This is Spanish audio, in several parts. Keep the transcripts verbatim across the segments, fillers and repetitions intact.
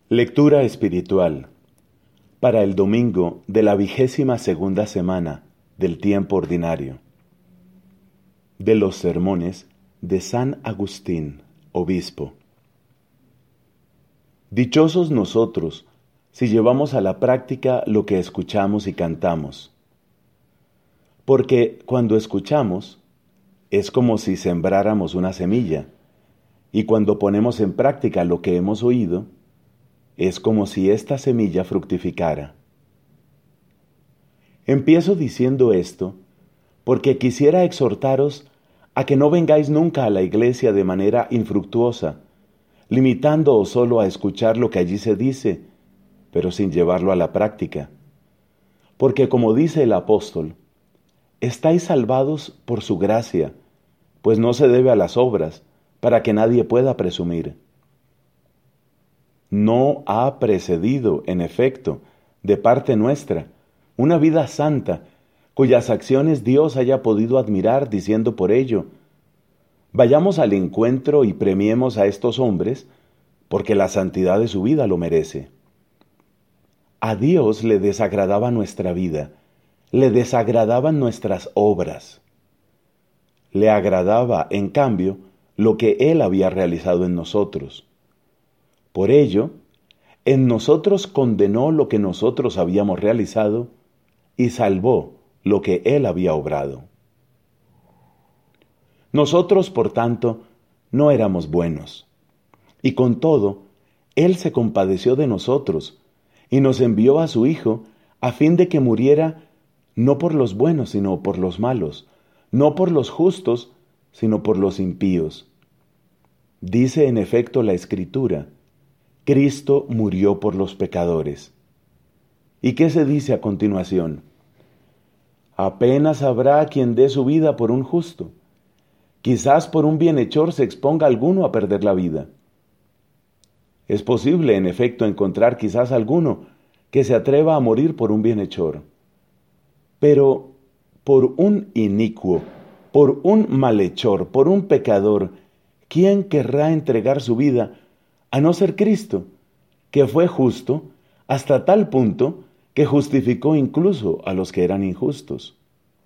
Lectura espiritual para el domingo de la vigésima segunda semana del tiempo ordinario. De los sermones de San Agustín, obispo. Dichosos nosotros si llevamos a la práctica lo que escuchamos y cantamos. Porque cuando escuchamos, es como si sembráramos una semilla, y cuando ponemos en práctica lo que hemos oído, es como si esta semilla fructificara. Empiezo diciendo esto porque quisiera exhortaros a que no vengáis nunca a la iglesia de manera infructuosa, limitándoos solo a escuchar lo que allí se dice, pero sin llevarlo a la práctica. Porque como dice el apóstol, estáis salvados por su gracia, pues no se debe a las obras, para que nadie pueda presumir. No ha precedido, en efecto, de parte nuestra, una vida santa, cuyas acciones Dios haya podido admirar, diciendo por ello: vayamos al encuentro y premiemos a estos hombres, porque la santidad de su vida lo merece. A Dios le desagradaba nuestra vida, le desagradaban nuestras obras. Le agradaba, en cambio, lo que Él había realizado en nosotros. Por ello, en nosotros condenó lo que nosotros habíamos realizado y salvó lo que Él había obrado. Nosotros, por tanto, no éramos buenos, y con todo, Él se compadeció de nosotros y nos envió a su Hijo a fin de que muriera no por los buenos, sino por los malos, no por los justos, sino por los impíos. Dice en efecto la Escritura: Cristo murió por los pecadores. ¿Y qué se dice a continuación? Apenas habrá quien dé su vida por un justo. Quizás por un bienhechor se exponga alguno a perder la vida. Es posible, en efecto, encontrar quizás alguno que se atreva a morir por un bienhechor. Pero por un inicuo, por un malhechor, por un pecador, ¿quién querrá entregar su vida a no ser Cristo, que fue justo hasta tal punto que justificó incluso a los que eran injustos?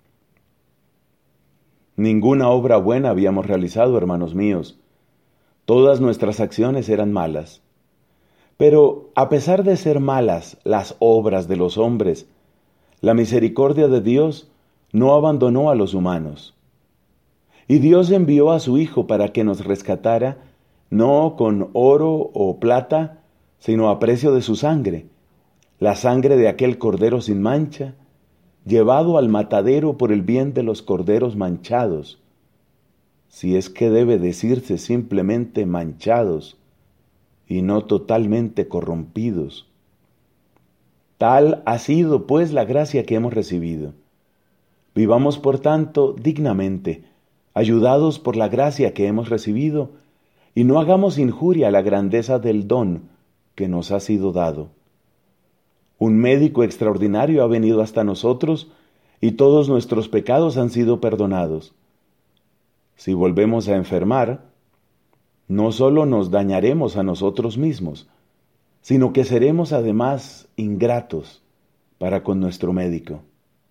Ninguna obra buena habíamos realizado, hermanos míos. Todas nuestras acciones eran malas. Pero a pesar de ser malas las obras de los hombres, la misericordia de Dios no abandonó a los humanos. Y Dios envió a su Hijo para que nos rescatara, no con oro o plata, sino a precio de su sangre, la sangre de aquel cordero sin mancha, llevado al matadero por el bien de los corderos manchados, si es que debe decirse simplemente manchados y no totalmente corrompidos. Tal ha sido, pues, la gracia que hemos recibido. Vivamos, por tanto, dignamente, ayudados por la gracia que hemos recibido, y no hagamos injuria a la grandeza del don que nos ha sido dado. Un médico extraordinario ha venido hasta nosotros y todos nuestros pecados han sido perdonados. Si volvemos a enfermar, no solo nos dañaremos a nosotros mismos, sino que seremos además ingratos para con nuestro médico.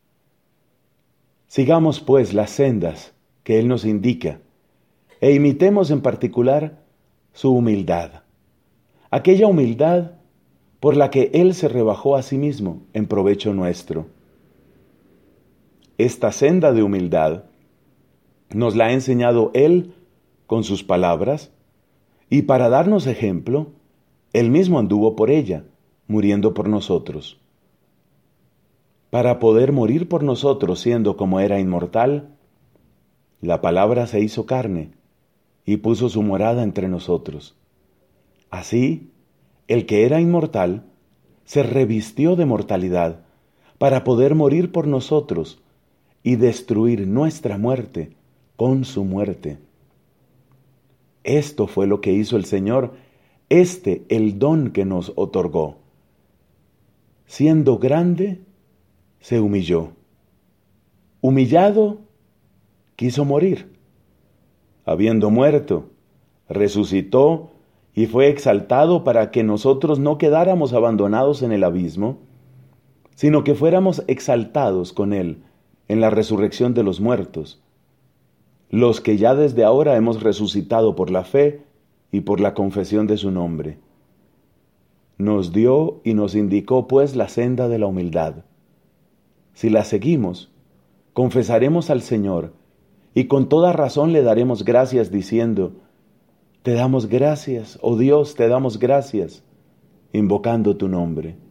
Sigamos pues las sendas que Él nos indica, e imitemos en particular su humildad, aquella humildad por la que Él se rebajó a sí mismo en provecho nuestro. Esta senda de humildad nos la ha enseñado Él con sus palabras, y para darnos ejemplo, Él mismo anduvo por ella, muriendo por nosotros. Para poder morir por nosotros siendo como era inmortal, la palabra se hizo carne y puso su morada entre nosotros. Así, el que era inmortal se revistió de mortalidad para poder morir por nosotros y destruir nuestra muerte con su muerte. Esto fue lo que hizo el Señor, este el don que nos otorgó. Siendo grande, se humilló. Humillado, quiso morir. Habiendo muerto, resucitó y fue exaltado para que nosotros no quedáramos abandonados en el abismo, sino que fuéramos exaltados con Él en la resurrección de los muertos, los que ya desde ahora hemos resucitado por la fe y por la confesión de su nombre. Nos dio y nos indicó pues la senda de la humildad. Si la seguimos, confesaremos al Señor y con toda razón le daremos gracias diciendo: Te damos gracias, oh Dios, te damos gracias, invocando tu nombre.